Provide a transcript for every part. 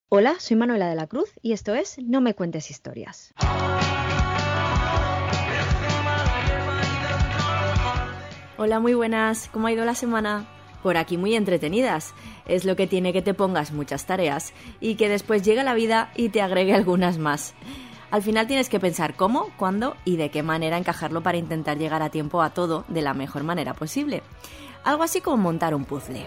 Hola, soy Manuela de la Cruz y esto es No me cuentes historias. Hola, muy buenas. ¿Cómo ha ido la semana? Por aquí muy entretenidas. Es lo que tiene que te pongas muchas tareas y que después llegue la vida y te agregue algunas más. Al final tienes que pensar cómo, cuándo y de qué manera encajarlo para intentar llegar a tiempo a todo de la mejor manera posible. Algo así como montar un puzzle.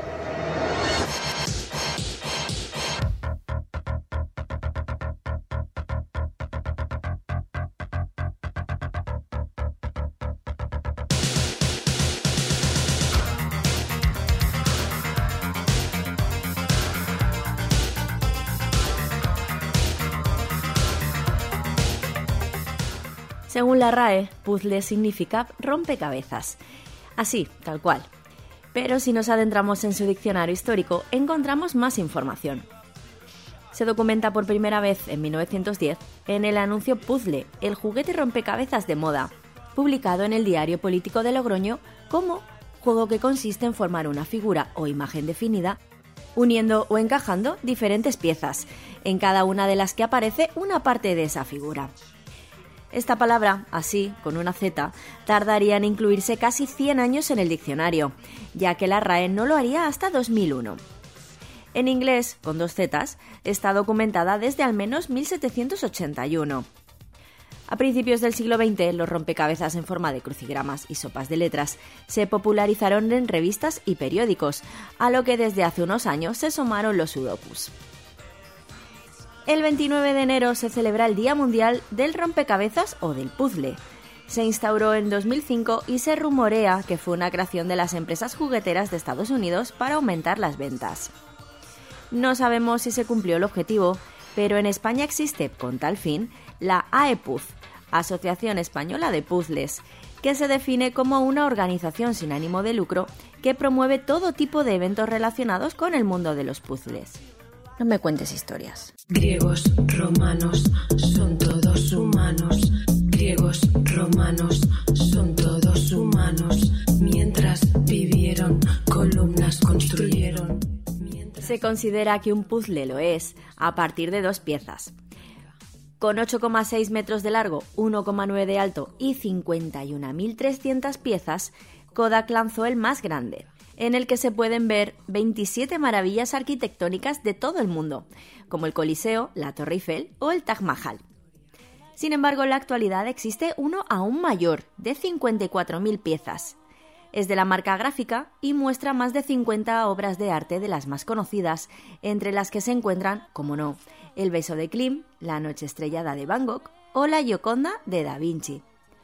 Según la RAE, puzzle significa rompecabezas. Así, tal cual. Pero si nos adentramos en su diccionario histórico, encontramos más información. Se documenta por primera vez en 1910 en el anuncio Puzzle, el juguete rompecabezas de moda, publicado en el Diario Político de Logroño como juego que consiste en formar una figura o imagen definida, uniendo o encajando diferentes piezas, en cada una de las que aparece una parte de esa figura. Esta palabra, así, con una Z, tardaría en incluirse casi 100 años en el diccionario, ya que la RAE no lo haría hasta 2001. En inglés, con dos Zs, está documentada desde al menos 1781. A principios del siglo XX, los rompecabezas en forma de crucigramas y sopas de letras se popularizaron en revistas y periódicos, a lo que desde hace unos años se sumaron los sudokus. El 29 de enero se celebra el Día Mundial del Rompecabezas o del Puzzle. Se instauró en 2005 y se rumorea que fue una creación de las empresas jugueteras de Estados Unidos para aumentar las ventas. No sabemos si se cumplió el objetivo, pero en España existe, con tal fin, la AEPUZ, Asociación Española de Puzzles, que se define como una organización sin ánimo de lucro que promueve todo tipo de eventos relacionados con el mundo de los puzzles. No me cuentes historias. Griegos, romanos, son todos humanos. Griegos, romanos, son todos humanos. Mientras vivieron, columnas construyeron. Se considera que un puzzle lo es a partir de dos piezas. Con 8,6 metros de largo, 1,9 de alto y 51.300 piezas, Kodak lanzó el más grande, en el que se pueden ver 27 maravillas arquitectónicas de todo el mundo, como el Coliseo, la Torre Eiffel o el Taj Mahal. Sin embargo, en la actualidad existe uno aún mayor, de 54.000 piezas. Es de la marca Gráfica y muestra más de 50 obras de arte de las más conocidas, entre las que se encuentran, como no, El beso de Klim, La noche estrellada de Van Gogh o La Gioconda de Da Vinci.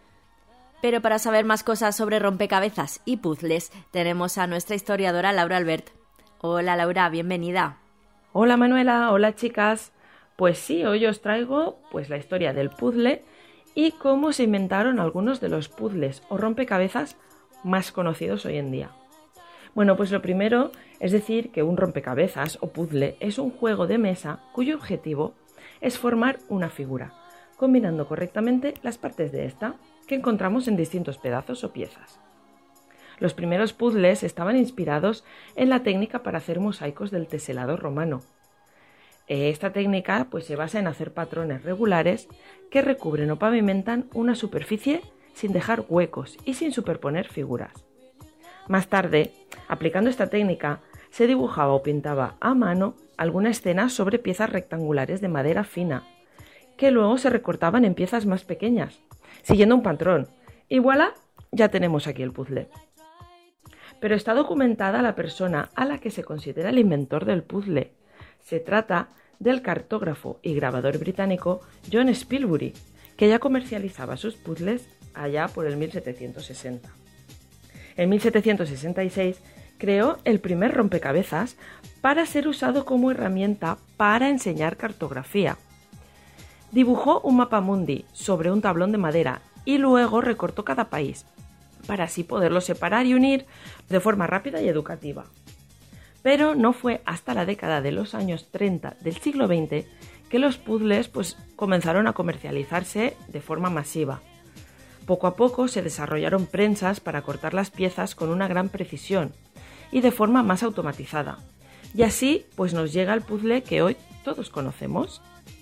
Pero para saber más cosas sobre rompecabezas y puzzles, tenemos a nuestra historiadora Laura Albert. Hola Laura, bienvenida. Hola Manuela, hola chicas. Pues sí, hoy os traigo la historia del puzzle y cómo se inventaron algunos de los puzzles o rompecabezas más conocidos hoy en día. Bueno, pues lo primero es decir que un rompecabezas o puzzle es un juego de mesa cuyo objetivo es formar una figura, combinando correctamente las partes de esta, que encontramos en distintos pedazos o piezas. Los primeros puzzles estaban inspirados en la técnica para hacer mosaicos del teselado romano. Esta técnica se basa en hacer patrones regulares que recubren o pavimentan una superficie sin dejar huecos y sin superponer figuras. Más tarde, aplicando esta técnica, se dibujaba o pintaba a mano alguna escena sobre piezas rectangulares de madera fina, que luego se recortaban en piezas más pequeñas, siguiendo un patrón. Y voilà, ya tenemos aquí el puzzle. Pero está documentada la persona a la que se considera el inventor del puzzle. Se trata del cartógrafo y grabador británico John Spilsbury, que ya comercializaba sus puzzles allá por el 1760. En 1766 creó el primer rompecabezas para ser usado como herramienta para enseñar cartografía. Dibujó un mapamundi sobre un tablón de madera y luego recortó cada país, para así poderlo separar y unir de forma rápida y educativa. Pero no fue hasta la década de los años 30 del siglo XX que los puzzles comenzaron a comercializarse de forma masiva. Poco a poco se desarrollaron prensas para cortar las piezas con una gran precisión y de forma más automatizada, Y así pues nos llega el puzzle que hoy todos conocemos.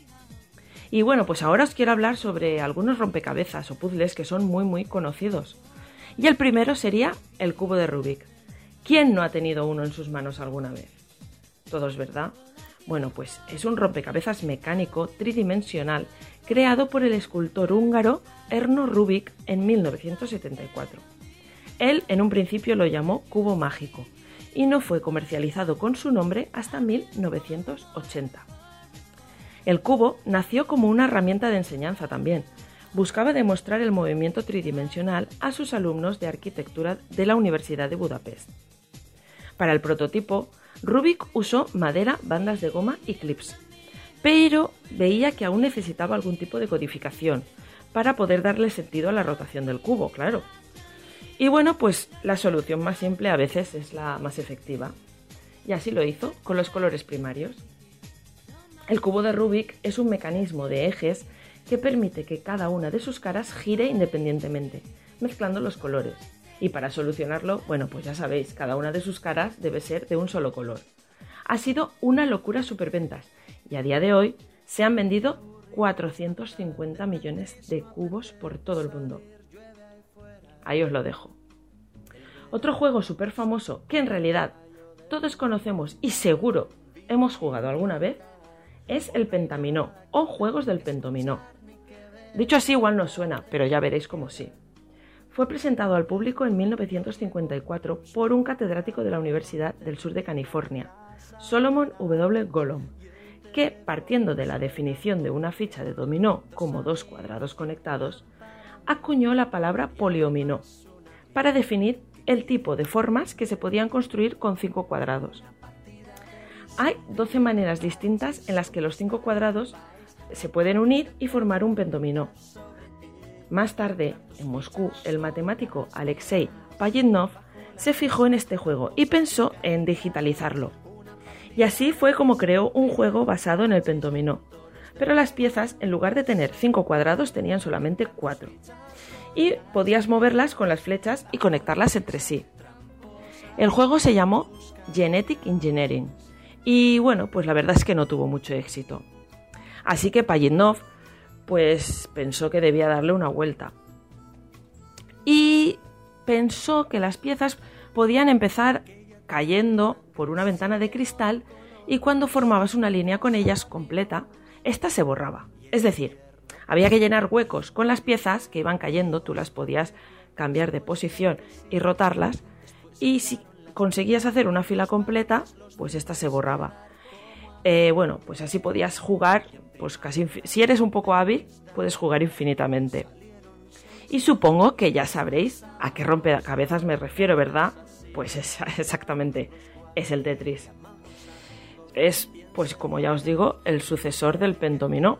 Y bueno, pues ahora os quiero hablar sobre algunos rompecabezas o puzzles que son muy conocidos. Y el primero sería el cubo de Rubik. ¿Quién no ha tenido uno en sus manos alguna vez? Todos, ¿verdad? Bueno, pues es un rompecabezas mecánico tridimensional creado por el escultor húngaro Erno Rubik en 1974. Él en un principio lo llamó cubo mágico y no fue comercializado con su nombre hasta 1980. El cubo nació como una herramienta de enseñanza también. Buscaba demostrar el movimiento tridimensional a sus alumnos de arquitectura de la Universidad de Budapest. Para el prototipo, Rubik usó madera, bandas de goma y clips, pero veía que aún necesitaba algún tipo de codificación para poder darle sentido a la rotación del cubo, claro. Y bueno, pues la solución más simple a veces es la más efectiva. Y así lo hizo con los colores primarios. El cubo de Rubik es un mecanismo de ejes que permite que cada una de sus caras gire independientemente, mezclando los colores. Y para solucionarlo, bueno, pues ya sabéis, cada una de sus caras debe ser de un solo color. Ha sido una locura superventas y a día de hoy se han vendido 450 millones de cubos por todo el mundo. Ahí os lo dejo. Otro juego súper famoso que en realidad todos conocemos y seguro hemos jugado alguna vez es el pentaminó o juegos del pendominó. Dicho así igual no suena, pero ya veréis cómo sí. Fue presentado al público en 1954 por un catedrático de la Universidad del Sur de California, Solomon W. Golom, que, partiendo de la definición de una ficha de dominó como dos cuadrados conectados, acuñó la palabra poliominó para definir el tipo de formas que se podían construir con 5 cuadrados. Hay 12 maneras distintas en las que los 5 cuadrados se pueden unir y formar un pendominó. Más tarde, en Moscú, el matemático Alexei Pajitnov se fijó en este juego y pensó en digitalizarlo. Y así fue como creó un juego basado en el pendominó. Pero las piezas, en lugar de tener 5 cuadrados, tenían solamente 4. Y podías moverlas con las flechas y conectarlas entre sí. El juego se llamó Genetic Engineering. Y bueno, pues la verdad es que no tuvo mucho éxito. Así que Pajitnov pues pensó que debía darle una vuelta. Y pensó que las piezas podían empezar cayendo por una ventana de cristal y cuando formabas una línea con ellas completa, esta se borraba. Es decir, había que llenar huecos con las piezas que iban cayendo, tú las podías cambiar de posición y rotarlas, y si conseguías hacer una fila completa, pues esta se borraba. Bueno, pues así podías jugar, pues casi, si eres un poco hábil, puedes jugar infinitamente. Y supongo que ya sabréis a qué rompecabezas me refiero, ¿verdad? Pues exactamente, es el Tetris. Es, pues como ya os digo, el sucesor del pendominó.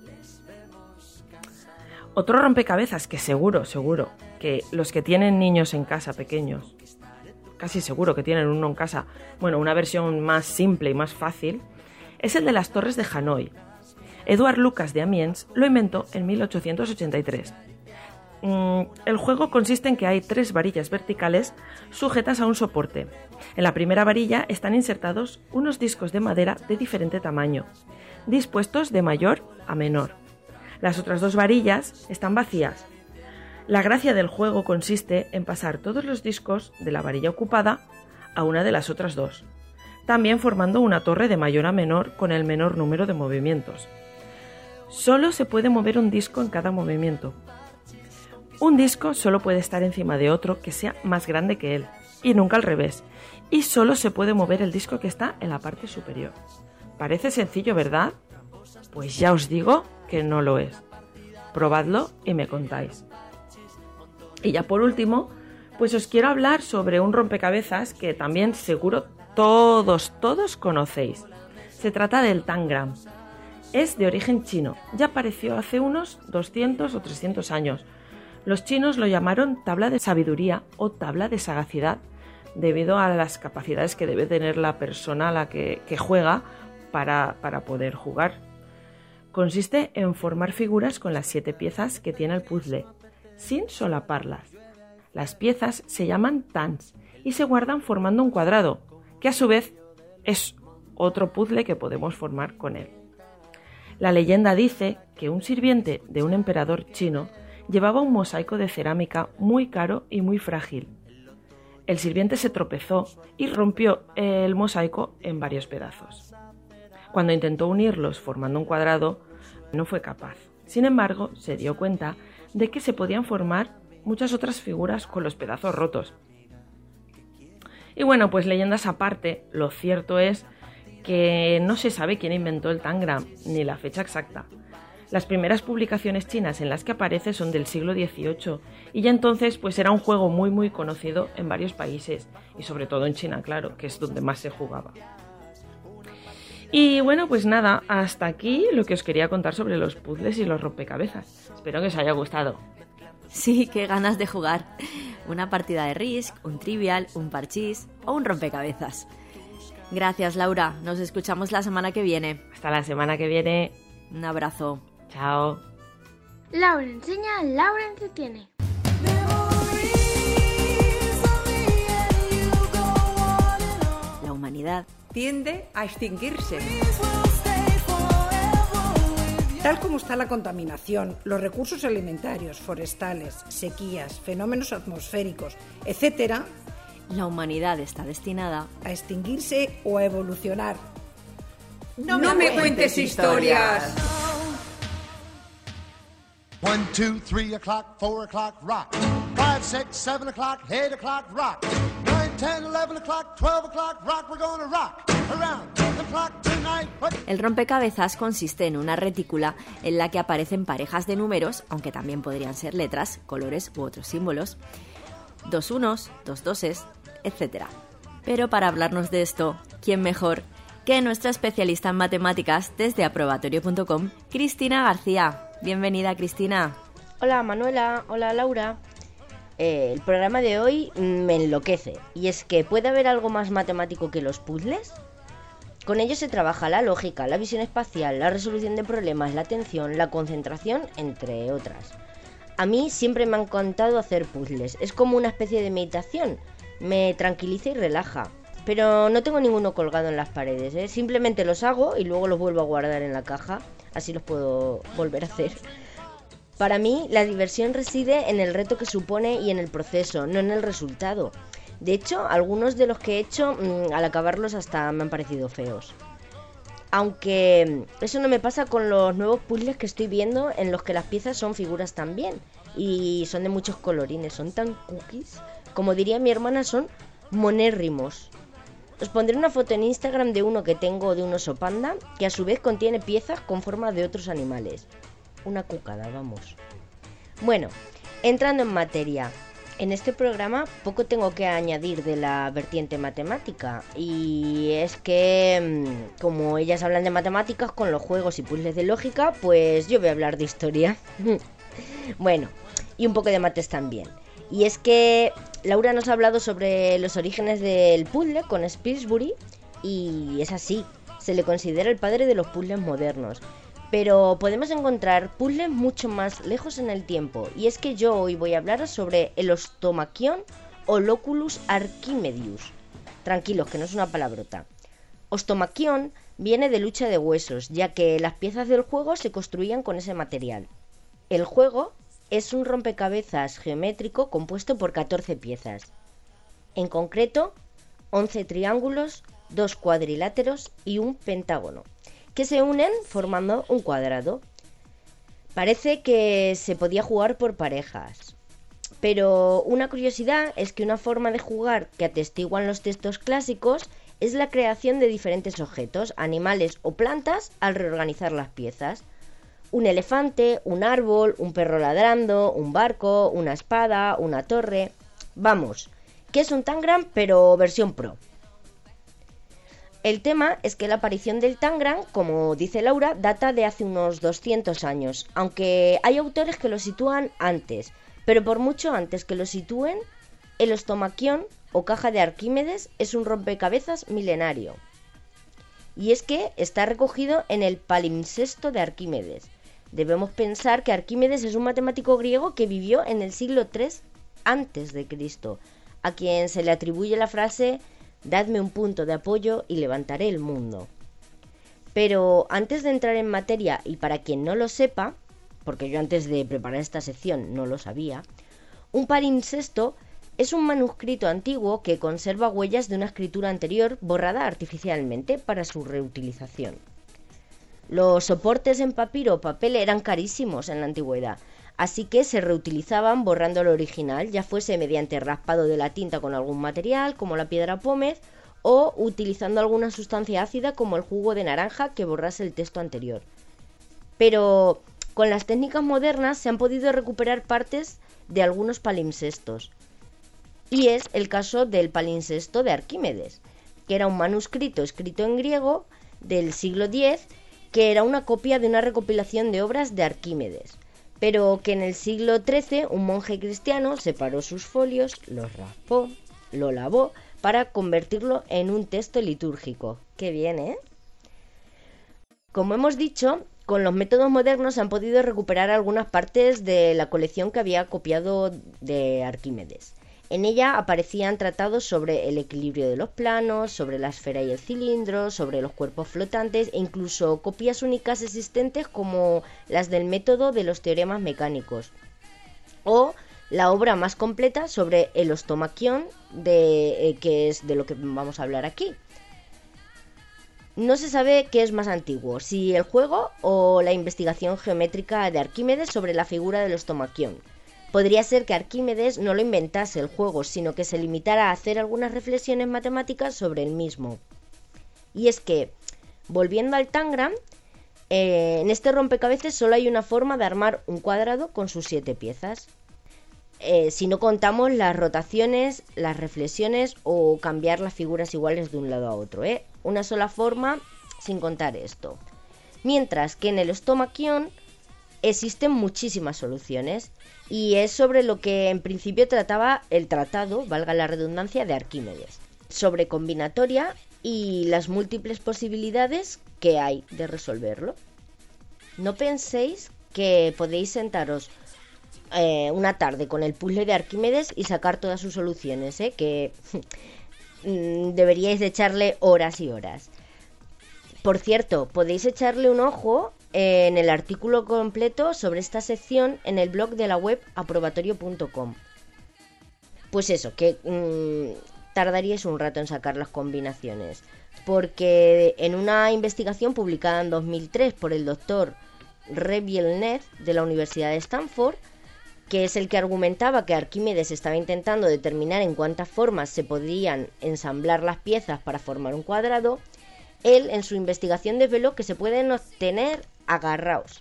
Otro rompecabezas que seguro, que los que tienen niños en casa pequeños, casi seguro que tienen uno en casa, bueno, una versión más simple y más fácil, es el de las torres de Hanoi. Eduard Lucas de Amiens lo inventó en 1883. El juego consiste en que hay 3 varillas verticales sujetas a un soporte. En la primera varilla están insertados unos discos de madera de diferente tamaño, dispuestos de mayor a menor. Las otras 2 varillas están vacías. La gracia del juego consiste en pasar todos los discos de la varilla ocupada a una de las otras 2, también formando una torre de mayor a menor con el menor número de movimientos. Solo se puede mover un disco en cada movimiento. Un disco solo puede estar encima de otro que sea más grande que él, y nunca al revés, y solo se puede mover el disco que está en la parte superior. Parece sencillo, ¿verdad? Pues ya os digo que no lo es. Probadlo y me contáis. Y ya por último, pues os quiero hablar sobre un rompecabezas que también seguro todos conocéis. Se trata del Tangram. Es de origen chino, ya apareció hace unos 200 o 300 años. Los chinos lo llamaron tabla de sabiduría o tabla de sagacidad, debido a las capacidades que debe tener la persona a la que juega para poder jugar. Consiste en formar figuras con las 7 piezas que tiene el puzzle, sin solaparlas. Las piezas se llaman tans y se guardan formando un cuadrado, que a su vez es otro puzzle que podemos formar con él. La leyenda dice que un sirviente de un emperador chino llevaba un mosaico de cerámica muy caro y muy frágil. El sirviente se tropezó y rompió el mosaico en varios pedazos. Cuando intentó unirlos formando un cuadrado, no fue capaz. Sin embargo, se dio cuenta de que se podían formar muchas otras figuras con los pedazos rotos. Y bueno, pues leyendas aparte, lo cierto es que no se sabe quién inventó el tangram ni la fecha exacta. Las primeras publicaciones chinas en las que aparece son del siglo XVIII y ya entonces pues era un juego muy conocido en varios países y sobre todo en China, claro, que es donde más se jugaba. Y bueno, pues nada, hasta aquí lo que os quería contar sobre los puzzles y los rompecabezas. Espero que os haya gustado. Sí, qué ganas de jugar. Una partida de Risk, un Trivial, un Parchís o un rompecabezas. Gracias, Laura. Nos escuchamos la semana que viene. Hasta la semana que viene. Un abrazo. Chao. Laura enseña, Laura entretiene. La humanidad tiende a extinguirse. Tal como está la contaminación, los recursos alimentarios, forestales, sequías, fenómenos atmosféricos, etc., la humanidad está destinada a extinguirse o a evolucionar. No me cuentes historias. 1, 2, 3 o'clock, 4 o'clock, rock. 5, 6, 7 o'clock, 8 o'clock, rock. 9, 10, 11 o'clock, 12 o'clock, rock. We're gonna rock around the clock tonight. El rompecabezas consiste en una retícula en la que aparecen parejas de números, aunque también podrían ser letras, colores u otros símbolos, 2 unos, 2 doses, etc. Pero para hablarnos de esto, ¿quién mejor que nuestra especialista en matemáticas desde aprobatorio.com, Cristina García? Bienvenida, Cristina. Hola, Manuela. Hola, Laura. El programa de hoy me enloquece. Y es que ¿puede haber algo más matemático que los puzzles? Con ellos se trabaja la lógica, la visión espacial, la resolución de problemas, la atención, la concentración, entre otras. A mí siempre me ha encantado hacer puzzles. Es como una especie de meditación. Me tranquiliza y relaja. Pero no tengo ninguno colgado en las paredes, ¿eh? Simplemente los hago y luego los vuelvo a guardar en la caja. Así los puedo volver a hacer. Para mí, la diversión reside en el reto que supone y en el proceso, no en el resultado. De hecho, algunos de los que he hecho, al acabarlos hasta me han parecido feos. Aunque eso no me pasa con los nuevos puzzles que estoy viendo, en los que las piezas son figuras también. Y son de muchos colorines, son tan cookies. Como diría mi hermana, son monérrimos. Os pondré una foto en Instagram de uno que tengo de un oso panda, que a su vez contiene piezas con forma de otros animales. Una cucada, vamos. Bueno, entrando en materia. En este programa poco tengo que añadir de la vertiente matemática. Y es que, como ellas hablan de matemáticas con los juegos y puzzles de lógica, pues yo voy a hablar de historia. Bueno, y un poco de mates también. Y es que Laura nos ha hablado sobre los orígenes del puzzle con Spilsbury y es así, se le considera el padre de los puzzles modernos. Pero podemos encontrar puzzles mucho más lejos en el tiempo y es que yo hoy voy a hablaros sobre el Ostomachion o Loculus Archimedius. Tranquilos, que no es una palabrota. Ostomachion viene de lucha de huesos, ya que las piezas del juego se construían con ese material. El juego es un rompecabezas geométrico compuesto por 14 piezas. En concreto, 11 triángulos, 2 cuadriláteros y un pentágono, que se unen formando un cuadrado. Parece que se podía jugar por parejas. Pero una curiosidad es que una forma de jugar que atestiguan los textos clásicos es la creación de diferentes objetos, animales o plantas al reorganizar las piezas. Un elefante, un árbol, un perro ladrando, un barco, una espada, una torre... Vamos, que es un tangram pero versión pro. El tema es que la aparición del tangram, como dice Laura, data de hace unos 200 años, aunque hay autores que lo sitúan antes, pero por mucho antes que lo sitúen, el Ostomachion o caja de Arquímedes es un rompecabezas milenario. Y es que está recogido en el Palimpsesto de Arquímedes. Debemos pensar que Arquímedes es un matemático griego que vivió en el siglo III a.C., a quien se le atribuye la frase Dadme un punto de apoyo y levantaré el mundo. Pero antes de entrar en materia, y para quien no lo sepa, porque yo antes de preparar esta sección no lo sabía, un palimpsesto es un manuscrito antiguo que conserva huellas de una escritura anterior borrada artificialmente para su reutilización. Los soportes en papiro o papel eran carísimos en la antigüedad, así que se reutilizaban borrando el original, ya fuese mediante raspado de la tinta con algún material, como la piedra pómez, o utilizando alguna sustancia ácida como el jugo de naranja que borrase el texto anterior. Pero con las técnicas modernas se han podido recuperar partes de algunos palimpsestos. Y es el caso del palimpsesto de Arquímedes, que era un manuscrito escrito en griego del siglo X, que era una copia de una recopilación de obras de Arquímedes, pero que en el siglo XIII un monje cristiano separó sus folios, los raspó, lo lavó para convertirlo en un texto litúrgico. ¡Qué bien, eh! Como hemos dicho, con los métodos modernos se han podido recuperar algunas partes de la colección que había copiado de Arquímedes. En ella aparecían tratados sobre el equilibrio de los planos, sobre la esfera y el cilindro, sobre los cuerpos flotantes e incluso copias únicas existentes como las del método de los teoremas mecánicos. O la obra más completa sobre el ostomaquión, que es de lo que vamos a hablar aquí. No se sabe qué es más antiguo, si el juego o la investigación geométrica de Arquímedes sobre la figura del ostomaquión. Podría ser que Arquímedes no lo inventase el juego, sino que se limitara a hacer algunas reflexiones matemáticas sobre el mismo. Y es que, volviendo al Tangram, en este rompecabezas solo hay una forma de armar un cuadrado con sus 7 piezas. Si no contamos las rotaciones, las reflexiones o cambiar las figuras iguales de un lado a otro, Una sola forma sin contar esto. Mientras que en el ostomaquión existen muchísimas soluciones y es sobre lo que en principio trataba el tratado, valga la redundancia, de Arquímedes, sobre combinatoria y las múltiples posibilidades que hay de resolverlo. No penséis que podéis sentaros una tarde con el puzzle de Arquímedes y sacar todas sus soluciones, que deberíais de echarle horas y horas. Por cierto, podéis echarle un ojo en el artículo completo sobre esta sección en el blog de la web aprobatorio.com. Pues eso, que tardaríais un rato en sacar las combinaciones, porque en una investigación publicada en 2003 por el doctor Revielnet de la Universidad de Stanford, que es el que argumentaba que Arquímedes estaba intentando determinar en cuántas formas se podían ensamblar las piezas para formar un cuadrado, él en su investigación desveló que se pueden obtener, agarraos,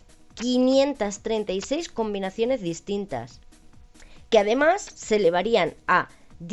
536 combinaciones distintas, que además se elevarían a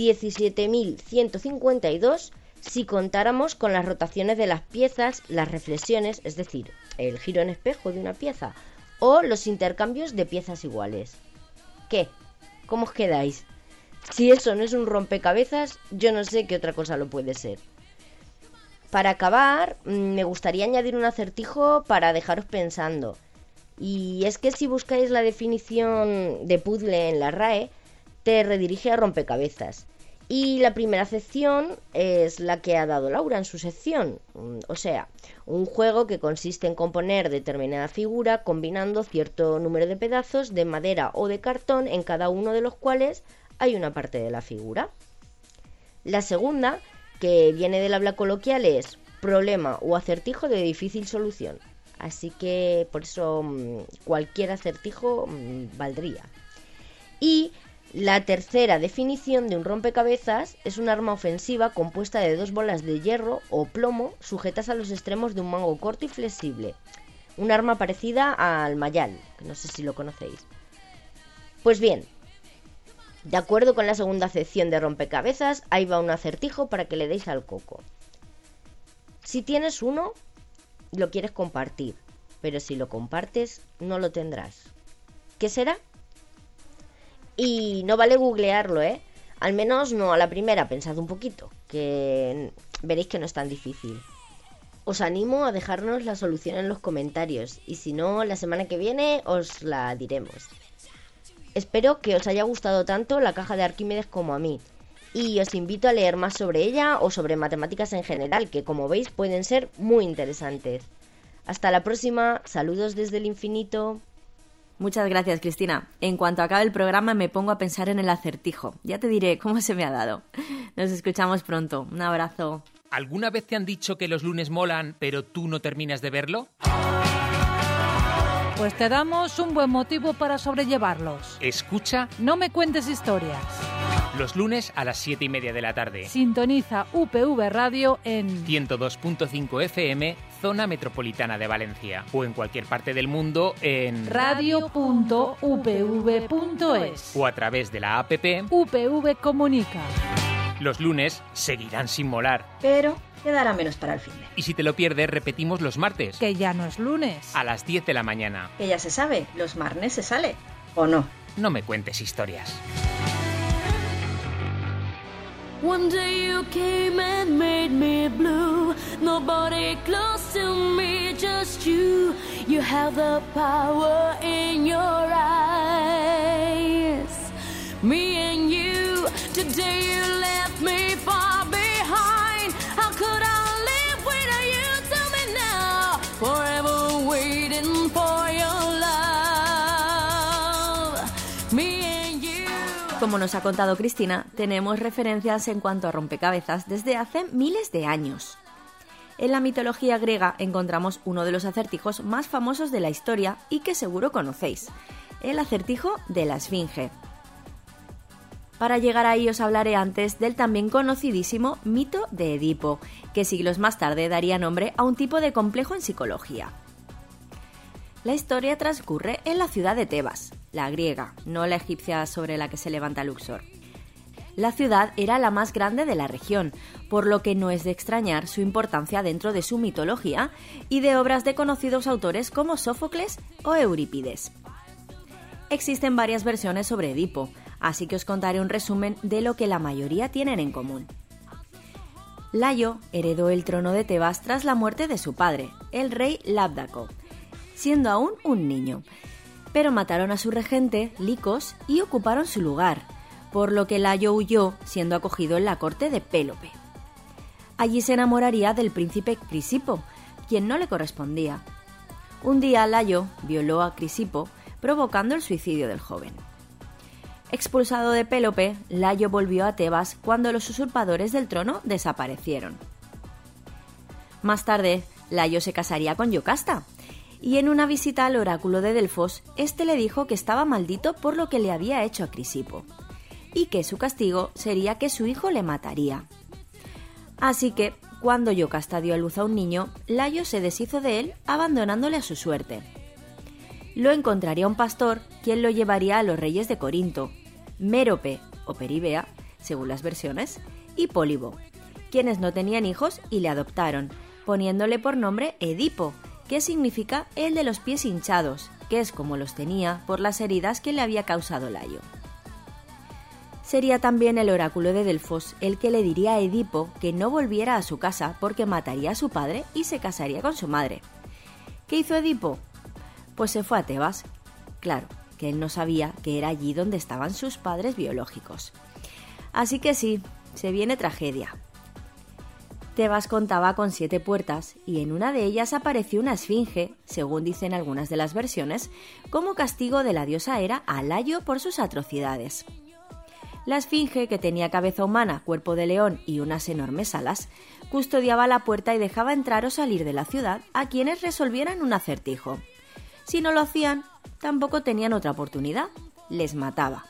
17.152 si contáramos con las rotaciones de las piezas, las reflexiones, es decir, el giro en espejo de una pieza, o los intercambios de piezas iguales. ¿Qué? ¿Cómo os quedáis? Si eso no es un rompecabezas, yo no sé qué otra cosa lo puede ser. Para acabar, me gustaría añadir un acertijo para dejaros pensando. Y es que si buscáis la definición de puzzle en la RAE, te redirige a rompecabezas. Y la primera sección es la que ha dado Laura en su sección. O sea, un juego que consiste en componer determinada figura combinando cierto número de pedazos de madera o de cartón, en cada uno de los cuales hay una parte de la figura. La segunda, que viene del habla coloquial, es problema o acertijo de difícil solución. Así que por eso cualquier acertijo valdría. Y la tercera definición de un rompecabezas es un arma ofensiva compuesta de 2 bolas de hierro o plomo sujetas a los extremos de un mango corto y flexible. Un arma parecida al mayal, que no sé si lo conocéis. Pues bien, de acuerdo con la segunda sección de rompecabezas, ahí va un acertijo para que le deis al coco. Si tienes uno, lo quieres compartir, pero si lo compartes, no lo tendrás. ¿Qué será? Y no vale googlearlo, Al menos no a la primera, pensad un poquito, que veréis que no es tan difícil. Os animo a dejarnos la solución en los comentarios, y si no, la semana que viene os la diremos. Espero que os haya gustado tanto la caja de Arquímedes como a mí. y os invito a leer más sobre ella o sobre matemáticas en general, que como veis pueden ser muy interesantes. Hasta la próxima, saludos desde el infinito. Muchas gracias, Cristina. En cuanto acabe el programa me pongo a pensar en el acertijo. Ya te diré cómo se me ha dado. Nos escuchamos pronto. Un abrazo. ¿Alguna vez te han dicho que los lunes molan, pero tú no terminas de verlo? Pues te damos un buen motivo para sobrellevarlos. Escucha No me cuentes historias. los lunes a las 7:30 de la tarde. Sintoniza UPV Radio en 102.5 FM, zona metropolitana de Valencia. O en cualquier parte del mundo en radio.upv.es o a través de la app. UPV Comunica. Los lunes seguirán sin molar. Pero quedará menos para el fin de. Y si te lo pierdes, repetimos los martes. Que ya no es lunes. A las 10 de la mañana. Que ya se sabe, los martes se sale. ¿O no? No me cuentes historias. One day you came and made me blue. Nobody close to me, just you. You have the power in your eyes. Me and you, today you left me far behind. How could I live without you? Tell me now. Forever waiting for your love. Me and you. Como nos ha contado Cristina, tenemos referencias en cuanto a rompecabezas desde hace miles de años. En la mitología griega encontramos uno de los acertijos más famosos de la historia y que seguro conocéis, el acertijo de la Esfinge. Para llegar ahí os hablaré antes del también conocidísimo mito de Edipo, que siglos más tarde daría nombre a un tipo de complejo en psicología. La historia transcurre en la ciudad de Tebas, la griega, no la egipcia sobre la que se levanta Luxor. La ciudad era la más grande de la región, por lo que no es de extrañar su importancia dentro de su mitología y de obras de conocidos autores como Sófocles o Eurípides. Existen varias versiones sobre Edipo, así que os contaré un resumen de lo que la mayoría tienen en común. Layo heredó el trono de Tebas tras la muerte de su padre, el rey Labdaco, siendo aún un niño, pero mataron a su regente, Licos, y ocuparon su lugar, por lo que Layo huyó, siendo acogido en la corte de Pélope. Allí se enamoraría del príncipe Crisipo, quien no le correspondía. Un día Layo violó a Crisipo, provocando el suicidio del joven. Expulsado de Pélope, Layo volvió a Tebas cuando los usurpadores del trono desaparecieron. Más tarde, Layo se casaría con Yocasta, y en una visita al oráculo de Delfos, este le dijo que estaba maldito por lo que le había hecho a Crisipo, y que su castigo sería que su hijo le mataría. Así que, cuando Yocasta dio a luz a un niño, Layo se deshizo de él, abandonándole a su suerte. Lo encontraría un pastor, quien lo llevaría a los reyes de Corinto, Mérope o Peribea, según las versiones, y Pólibo, quienes no tenían hijos y le adoptaron, poniéndole por nombre Edipo, que significa el de los pies hinchados, que es como los tenía por las heridas que le había causado Layo. Sería también el oráculo de Delfos el que le diría a Edipo que no volviera a su casa porque mataría a su padre y se casaría con su madre. ¿Qué hizo Edipo? Pues se fue a Tebas. Claro, que él no sabía que era allí donde estaban sus padres biológicos. Así que sí, se viene tragedia. Tebas contaba con 7 puertas y en una de ellas apareció una esfinge, según dicen algunas de las versiones, como castigo de la diosa Hera a Layo por sus atrocidades. La esfinge, que tenía cabeza humana, cuerpo de león y unas enormes alas, custodiaba la puerta y dejaba entrar o salir de la ciudad a quienes resolvieran un acertijo. Si no lo hacían, tampoco tenían otra oportunidad, les mataba.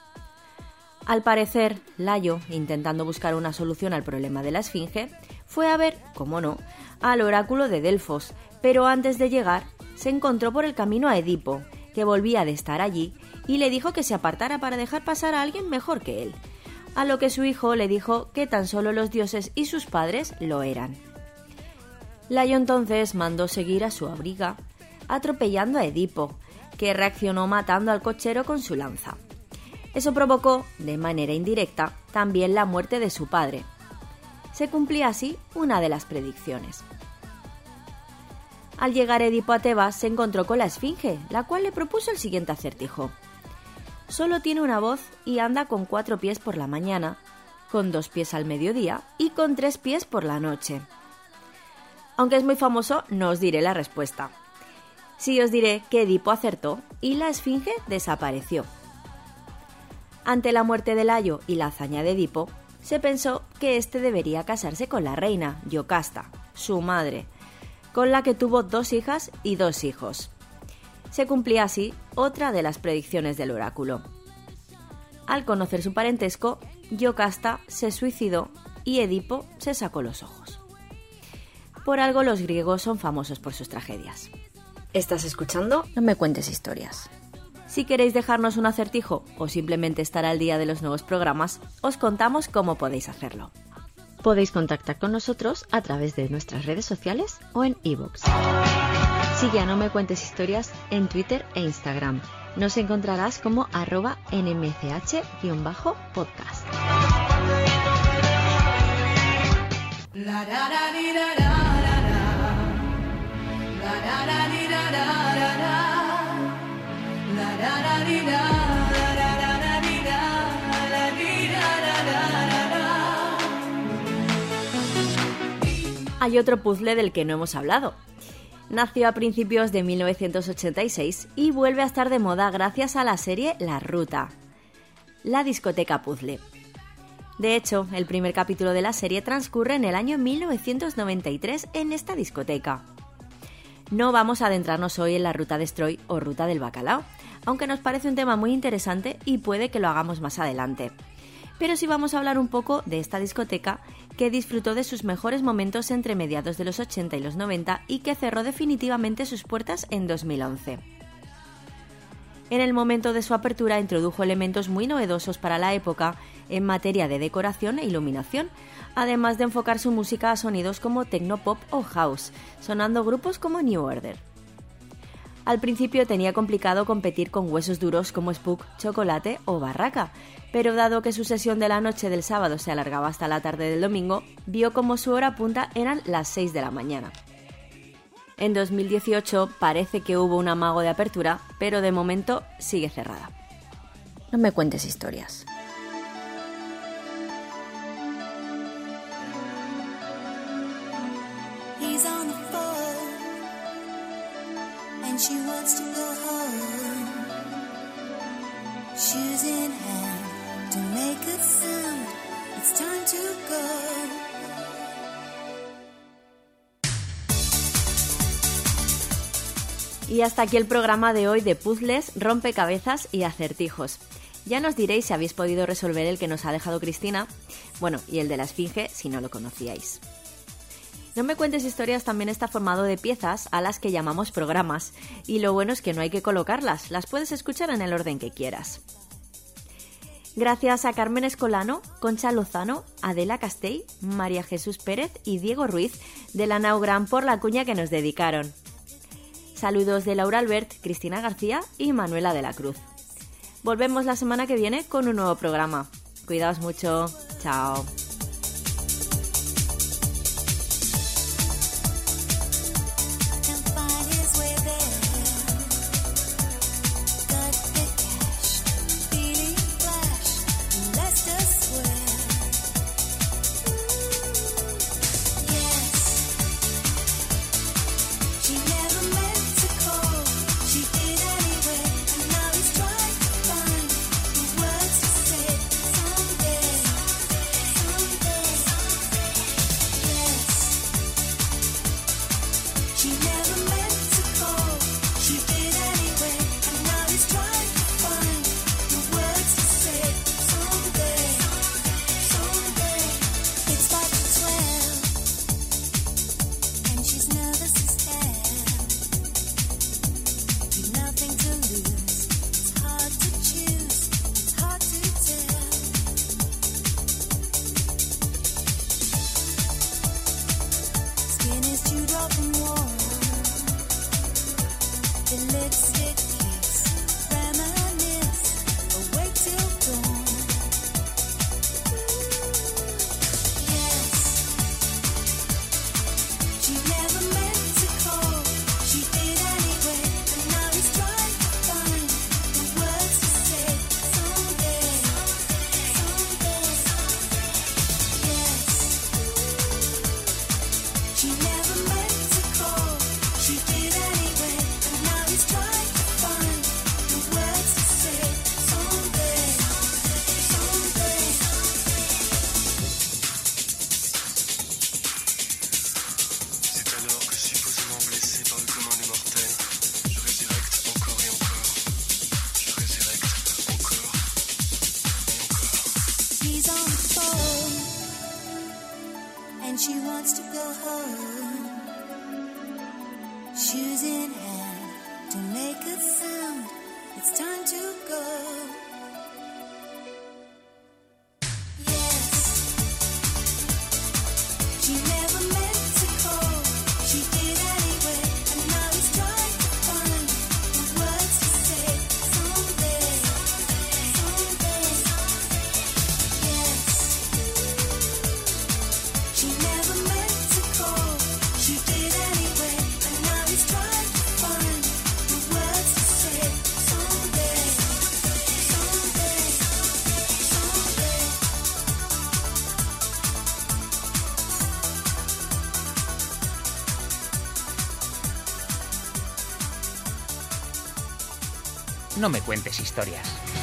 Al parecer, Layo, intentando buscar una solución al problema de la esfinge, fue a ver, como no, al oráculo de Delfos, pero antes de llegar, se encontró por el camino a Edipo, que volvía de estar allí, y le dijo que se apartara para dejar pasar a alguien mejor que él, a lo que su hijo le dijo que tan solo los dioses y sus padres lo eran. Layo entonces mandó seguir a su abriga, atropellando a Edipo, que reaccionó matando al cochero con su lanza. Eso provocó, de manera indirecta, también la muerte de su padre. Se cumplía así una de las predicciones. Al llegar Edipo a Tebas se encontró con la esfinge, la cual le propuso el siguiente acertijo. Solo tiene una voz y anda con 4 pies por la mañana, con 2 pies al mediodía y con 3 pies por la noche. Aunque es muy famoso, no os diré la respuesta. Sí os diré que Edipo acertó y la esfinge desapareció. Ante la muerte de Layo y la hazaña de Edipo, se pensó que éste debería casarse con la reina, Iocasta, su madre, con la que tuvo 2 hijas y 2 hijos. Se cumplía así otra de las predicciones del oráculo. Al conocer su parentesco, Iocasta se suicidó y Edipo se sacó los ojos. Por algo los griegos son famosos por sus tragedias. ¿Estás escuchando? No me cuentes historias. Si queréis dejarnos un acertijo o simplemente estar al día de los nuevos programas, os contamos cómo podéis hacerlo. Podéis contactar con nosotros a través de nuestras redes sociales o en iVoox. Sigue a No Me Cuentes Historias en Twitter e Instagram. Nos encontrarás como @nmch_podcast. Hay otro puzzle del que no hemos hablado. Nació a principios de 1986 y vuelve a estar de moda gracias a la serie La Ruta, la discoteca puzzle. De hecho, el primer capítulo de la serie transcurre en el año 1993 en esta discoteca. No vamos a adentrarnos hoy en la Ruta Destroy o Ruta del Bacalao, aunque nos parece un tema muy interesante y puede que lo hagamos más adelante. Pero sí vamos a hablar un poco de esta discoteca que disfrutó de sus mejores momentos entre mediados de los 80 y los 90 y que cerró definitivamente sus puertas en 2011. En el momento de su apertura introdujo elementos muy novedosos para la época en materia de decoración e iluminación, además de enfocar su música a sonidos como techno-pop o house, sonando grupos como New Order. Al principio tenía complicado competir con huesos duros como Spook, Chocolate o Barraca, pero dado que su sesión de la noche del sábado se alargaba hasta la tarde del domingo, vio como su hora punta eran las 6 de la mañana. En 2018 parece que hubo un amago de apertura, pero de momento sigue cerrada. No me cuentes historias. She wants to go home, shoes in hand, to make a sound, it's time to go. Y hasta aquí el programa de hoy de puzzles, rompecabezas y acertijos. Ya nos diréis si habéis podido resolver el que nos ha dejado Cristina, bueno, y el de la esfinge si no lo conocíais. No me cuentes historias también está formado de piezas a las que llamamos programas, y lo bueno es que no hay que colocarlas, las puedes escuchar en el orden que quieras. Gracias a Carmen Escolano, Concha Lozano, Adela Castell, María Jesús Pérez y Diego Ruiz de la Nau Gran por la cuña que nos dedicaron. Saludos de Laura Albert, Cristina García y Manuela de la Cruz. Volvemos la semana que viene con un nuevo programa. Cuidaos mucho. Chao. home. Shoes in hand to make a sound. It's time to go. Yes, she never meant to call. She did anyway, and now he's trying to find the words to say. Someday, someday. Yes, she never meant to call. She did anyway, and now he's trying to find the words to say. Someday, someday, someday. No me cuentes historias.